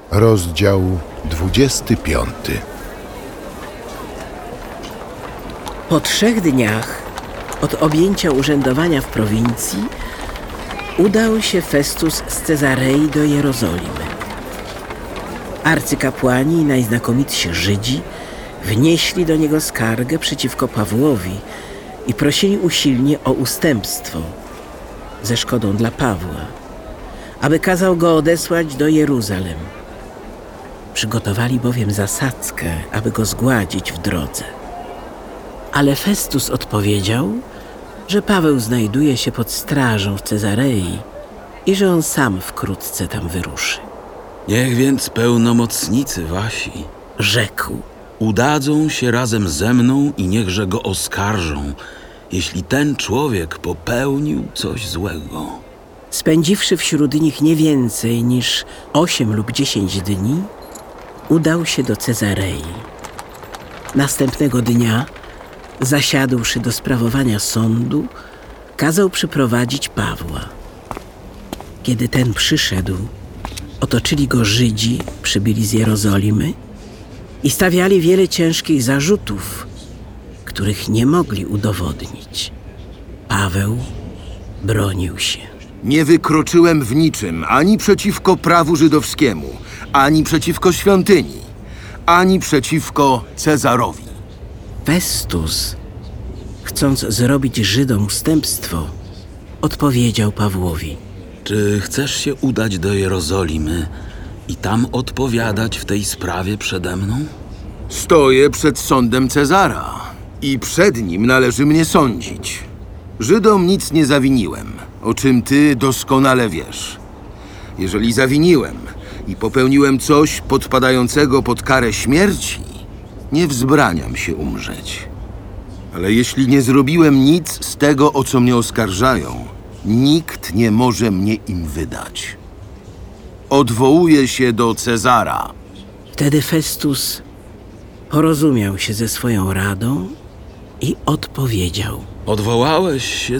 Rozdział 25. Po 3 dniach od objęcia urzędowania w prowincji udał się Festus z Cezarei do Jerozolimy. Arcykapłani i najznakomitsi Żydzi wnieśli do niego skargę przeciwko Pawłowi i prosili usilnie o ustępstwo ze szkodą dla Pawła, aby kazał go odesłać do Jeruzalem. Przygotowali bowiem zasadzkę, aby go zgładzić w drodze. Ale Festus odpowiedział, że Paweł znajduje się pod strażą w Cezarei i że on sam wkrótce tam wyruszy. Niech więc pełnomocnicy wasi Rzekł: udadzą się razem ze mną i niechże go oskarżą, jeśli ten człowiek popełnił coś złego. Spędziwszy wśród nich nie więcej niż 8 lub 10 dni, udał się do Cezarei. Następnego dnia, zasiadłszy do sprawowania sądu, kazał przyprowadzić Pawła. Kiedy ten przyszedł, otoczyli go Żydzi przybyli z Jerozolimy i stawiali wiele ciężkich zarzutów, których nie mogli udowodnić. Paweł bronił się. Nie wykroczyłem w niczym ani przeciwko prawu żydowskiemu, ani przeciwko świątyni, ani przeciwko Cezarowi. Festus, chcąc zrobić Żydom ustępstwo, odpowiedział Pawłowi: Czy chcesz się udać do Jerozolimy i tam odpowiadać w tej sprawie przede mną? Stoję przed sądem Cezara i przed nim należy mnie sądzić. Żydom nic nie zawiniłem, o czym ty doskonale wiesz. Jeżeli zawiniłem i popełniłem coś podpadającego pod karę śmierci, nie wzbraniam się umrzeć. Ale jeśli nie zrobiłem nic z tego, o co mnie oskarżają, nikt nie może mnie im wydać. Odwołuję się do Cezara. Wtedy Festus porozumiał się ze swoją radą i odpowiedział: Odwołałeś się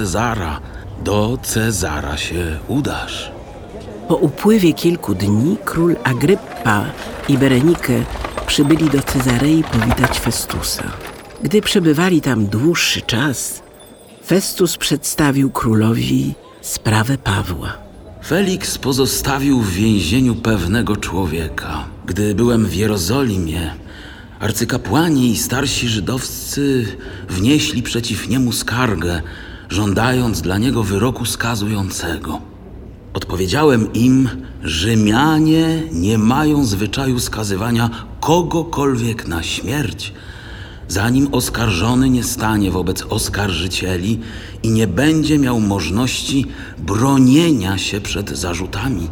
do Cezara się udasz. Po upływie kilku dni król Agryppa i Berenike przybyli do Cezarei powitać Festusa. Gdy przebywali tam dłuższy czas, Festus przedstawił królowi sprawę Pawła. Feliks pozostawił w więzieniu pewnego człowieka. Gdy byłem w Jerozolimie, arcykapłani i starsi żydowscy wnieśli przeciw niemu skargę, żądając dla niego wyroku skazującego. Odpowiedziałem im: Rzymianie nie mają zwyczaju skazywania kogokolwiek na śmierć, zanim oskarżony nie stanie wobec oskarżycieli i nie będzie miał możliwości bronienia się przed zarzutami.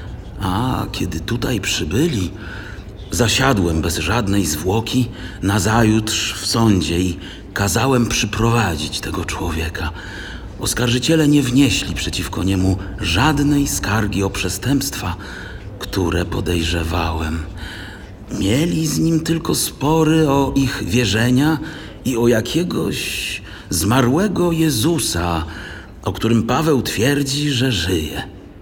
A kiedy tutaj przybyli, zasiadłem bez żadnej zwłoki nazajutrz w sądzie i kazałem przyprowadzić tego człowieka. Oskarżyciele nie wnieśli przeciwko niemu żadnej skargi o przestępstwa, które podejrzewałem. Mieli z nim tylko spory o ich wierzenia i o jakiegoś zmarłego Jezusa, o którym Paweł twierdzi, że żyje.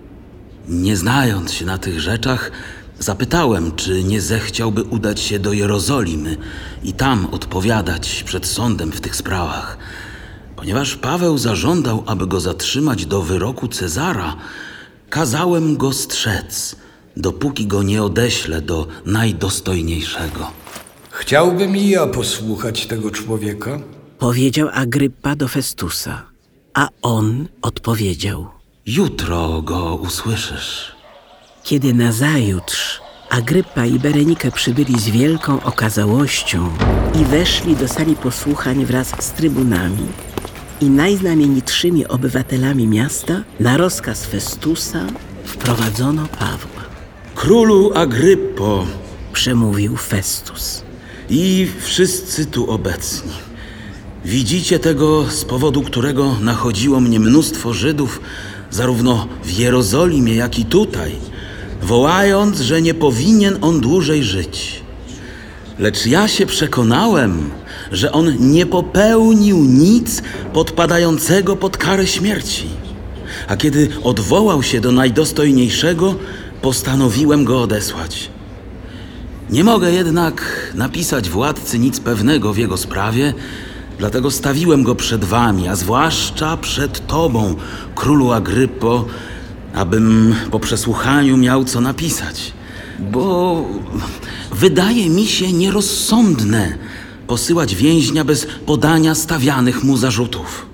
Nie znając się na tych rzeczach, zapytałem, czy nie zechciałby udać się do Jerozolimy i tam odpowiadać przed sądem w tych sprawach. Ponieważ Paweł zażądał, aby go zatrzymać do wyroku Cezara, kazałem go strzec, dopóki go nie odeślę do najdostojniejszego. Chciałbym i ja posłuchać tego człowieka. Powiedział Agryppa do Festusa, a on odpowiedział: Jutro go usłyszysz. Kiedy nazajutrz Agryppa i Berenike przybyli z wielką okazałością i weszli do sali posłuchań wraz z trybunami i najznamienitszymi obywatelami miasta, na rozkaz Festusa wprowadzono Pawła. Królu Agryppo Przemówił Festus: i wszyscy tu obecni, widzicie tego, z powodu którego nachodziło mnie mnóstwo Żydów, zarówno w Jerozolimie, jak i tutaj, wołając, że nie powinien on dłużej żyć. Lecz ja się przekonałem, że on nie popełnił nic podpadającego pod karę śmierci. A kiedy odwołał się do najdostojniejszego, postanowiłem go odesłać. Nie mogę jednak napisać władcy nic pewnego w jego sprawie, dlatego stawiłem go przed wami, a zwłaszcza przed tobą, królu Agryppo, abym po przesłuchaniu miał co napisać. Bo wydaje mi się nierozsądne posyłać więźnia bez podania stawianych mu zarzutów.